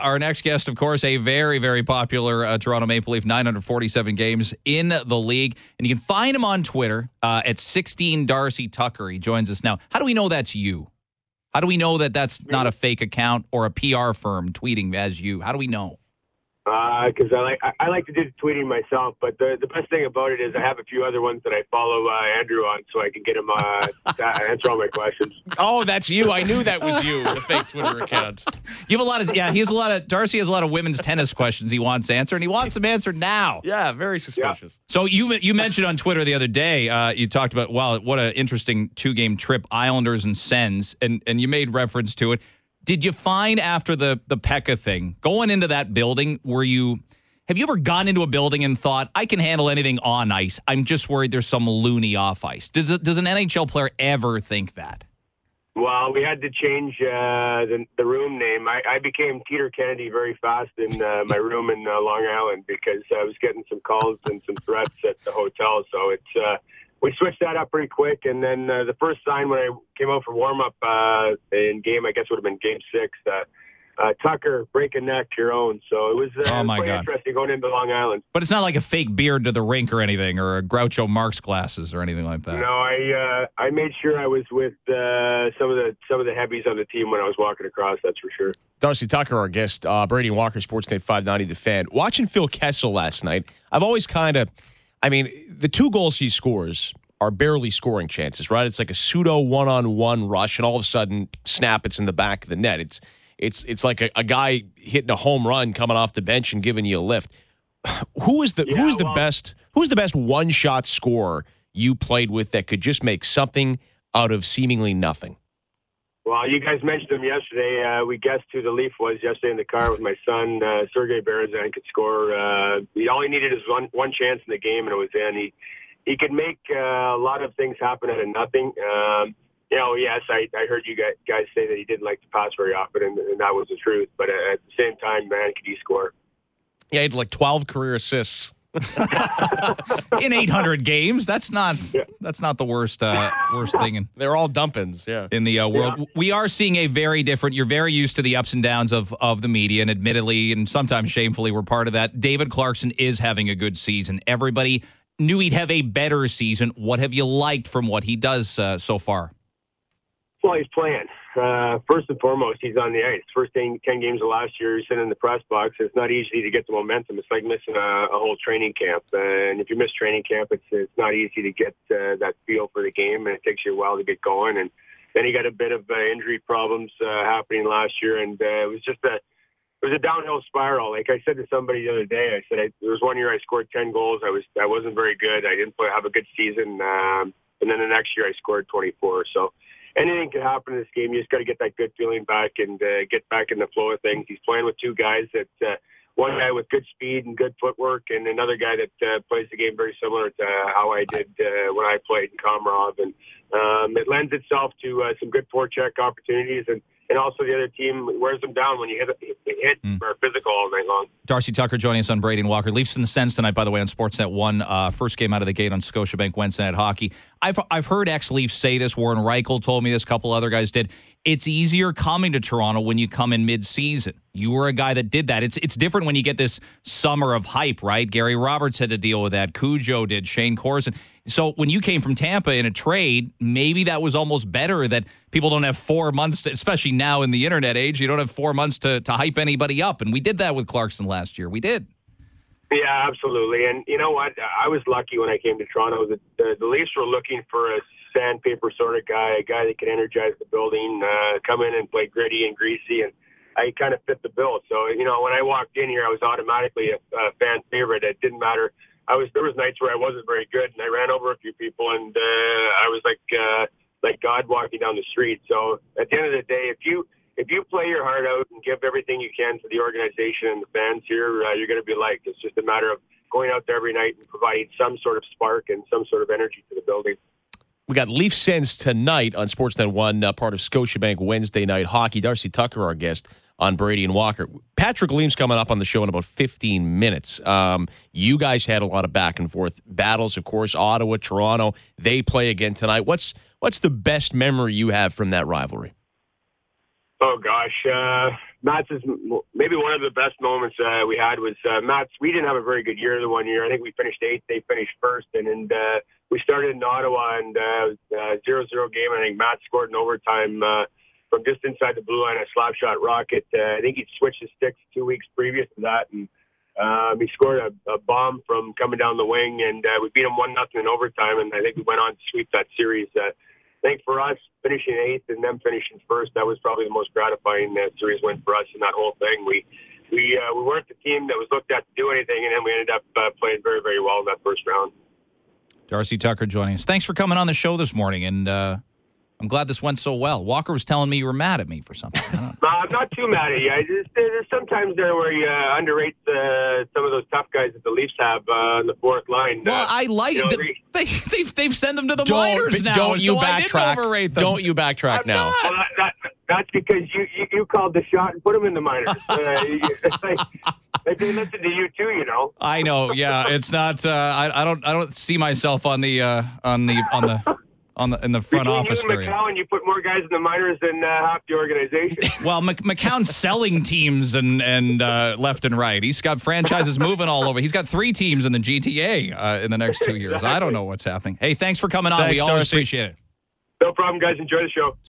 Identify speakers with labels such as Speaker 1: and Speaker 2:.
Speaker 1: Our next guest, of course, a very, very popular Toronto Maple Leaf, 947 games in the league. And you can find him on Twitter at 16 Darcy Tucker. He joins us now. How do we know that's you? How do we know that that's not a fake account or a PR firm tweeting as you? How do we know?
Speaker 2: Because I like to do the tweeting myself, but the best thing about it is I have a few other ones that I follow Andrew on, so I can get him to answer all my questions.
Speaker 3: Oh, that's you. I knew that was you, the fake Twitter account.
Speaker 1: You have a lot of, Darcy has a lot of women's tennis questions he wants answered, and he wants them answered now.
Speaker 3: Yeah, very suspicious.
Speaker 1: Yeah. So you mentioned on Twitter the other day, you talked about, wow, what an interesting 2-game trip, Islanders and Sens, and you made reference to it. Did you find after the Pekka thing, going into that building, have you ever gone into a building and thought, I can handle anything on ice, I'm just worried there's some loony off ice? Does an NHL player ever think that?
Speaker 2: Well, we had to change the room name. I became Peter Kennedy very fast in my room in Long Island because I was getting some calls and some threats at the hotel, so it's... We switched that up pretty quick, and then the first sign when I came out for warm-up in game, I guess would have been Game 6, Tucker, break a neck, your own. So it was quite interesting going into Long Island.
Speaker 1: But it's not like a fake beard to the rink or anything, or a Groucho Marx glasses or anything like that.
Speaker 2: No, I made sure I was with some of the heavies on the team when I was walking across, that's for sure.
Speaker 3: Darcy Tucker, our guest, Brady and Walker, Sportsnet 590, The Fan. Watching Phil Kessel last night, I've always the 2 goals he scores are barely scoring chances, right? It's like a pseudo one-on-one rush, and all of a sudden, snap, it's in the back of the net. It's like a guy hitting a home run coming off the bench and giving you a lift. Who's the best one-shot scorer you played with that could just make something out of seemingly nothing?
Speaker 2: Well, you guys mentioned him yesterday. We guessed who the Leaf was yesterday in the car with my son. Sergei Berezan could score. All he needed is one chance in the game, and it was in. He could make a lot of things happen out of nothing. Yes, I heard you guys say that he didn't like to pass very often, and that was the truth. But at the same time, man, could he score?
Speaker 3: Yeah, he had like 12 career assists.
Speaker 1: In 800 games. That's not the worst thing.
Speaker 3: They're all dumpins,
Speaker 1: in the world. Yeah. We are seeing a very different, you're very used to the ups and downs of the media, and admittedly, and sometimes shamefully, we're part of that. David Clarkson is having a good season. Everybody knew he'd have a better season. What have you liked from what he does so far?
Speaker 2: Well, he's playing. First and foremost, he's on the ice. First 10 games of last year, he's sitting in the press box. It's not easy to get the momentum. It's like missing a whole training camp. And if you miss training camp, it's not easy to get that feel for the game, and it takes you a while to get going. And then he got a bit of injury problems happening last year, and it was a downhill spiral. Like I said to somebody the other day, I said there was one year I scored 10 goals. I wasn't very good. I didn't have a good season. And then the next year I scored 24. So anything can happen in this game. You just got to get that good feeling back and get back in the flow of things. He's playing with 2 guys that one guy with good speed and good footwork, and another guy that plays the game very similar to how I did when I played in Komarov. And it lends itself to some good forecheck opportunities, and also the other team wears them down when you hit or physical all night long.
Speaker 1: Darcy Tucker joining us on Brady and Walker. Leafs and the Sens tonight, by the way, on Sportsnet 1. First game out of the gate on Scotiabank Wednesday Night Hockey. I've heard ex-Leafs say this. Warren Reichel told me this. A couple other guys did. It's easier coming to Toronto when you come in mid-season. You were a guy that did that. It's different when you get this summer of hype, right? Gary Roberts had to deal with that. Cujo did. Shane Corson. So when you came from Tampa in a trade, maybe that was almost better that people don't have 4 months, especially now in the internet age, you don't have 4 months to hype anybody up. And we did that with Clarkson last year. We did.
Speaker 2: Yeah, absolutely. And you know what? I was lucky when I came to Toronto. The Leafs were looking for a sandpaper sort of guy, a guy that could energize the building, come in and play gritty and greasy. And I kind of fit the bill. So, when I walked in here, I was automatically a fan favorite. It didn't matter. There was nights where I wasn't very good, and I ran over a few people, and I was like God walking down the street. So at the end of the day, if you play your heart out and give everything you can to the organization and the fans here, you're going to be liked. It's just a matter of going out there every night and providing some sort of spark and some sort of energy to the building.
Speaker 3: We got Leaf Sens tonight on Sportsnet 1, part of Scotiabank Wednesday Night Hockey. Darcy Tucker, our guest on Brady and Walker. Patrick Leem's coming up on the show in about 15 minutes. You guys had a lot of back and forth battles, of course. Ottawa, Toronto, they play again tonight. What's the best memory you have from that rivalry?
Speaker 2: Oh, gosh. Matt's is maybe one of the best moments we had was Matt's. We didn't have a very good year the one year. I think we finished 8th. They finished 1st. And we started in Ottawa and 0-0 game. I think Matt scored in overtime from just inside the blue line, a slap shot rocket. I think he'd switched his sticks 2 weeks previous to that. And he scored a bomb from coming down the wing. And we beat him 1-0 in overtime. And I think we went on to sweep that series. I think for us, finishing 8th and them finishing 1st, that was probably the most gratifying series win for us in that whole thing. We weren't the team that was looked at to do anything, and then we ended up playing very, very well in that first round.
Speaker 1: Darcy Tucker joining us. Thanks for coming on the show this morning, and I'm glad this went so well. Walker was telling me you were mad at me for something.
Speaker 2: I'm not too mad at you. There's sometimes there where you underrate some of those tough guys that the Leafs have on the fourth line.
Speaker 1: Well, I like they've sent them to the minors now.
Speaker 3: Don't you
Speaker 1: so
Speaker 3: backtrack?
Speaker 1: I didn't overrate them.
Speaker 3: Don't you backtrack now?
Speaker 2: Well, that's because you called the shot and put them in the minors. They listen to you too, you know.
Speaker 1: I know. Yeah, it's not. I don't see myself in the front office
Speaker 2: for you. McCown, you put more guys in the minors than half the organization.
Speaker 1: Well, McCown's selling teams and left and right. He's got franchises moving all over. He's got 3 teams in the GTA in the next 2 years. I don't know what's happening. Hey, thanks for coming on.
Speaker 3: Thanks,
Speaker 1: we always
Speaker 3: Darcy.
Speaker 1: appreciate it.
Speaker 2: No problem, guys. Enjoy the show.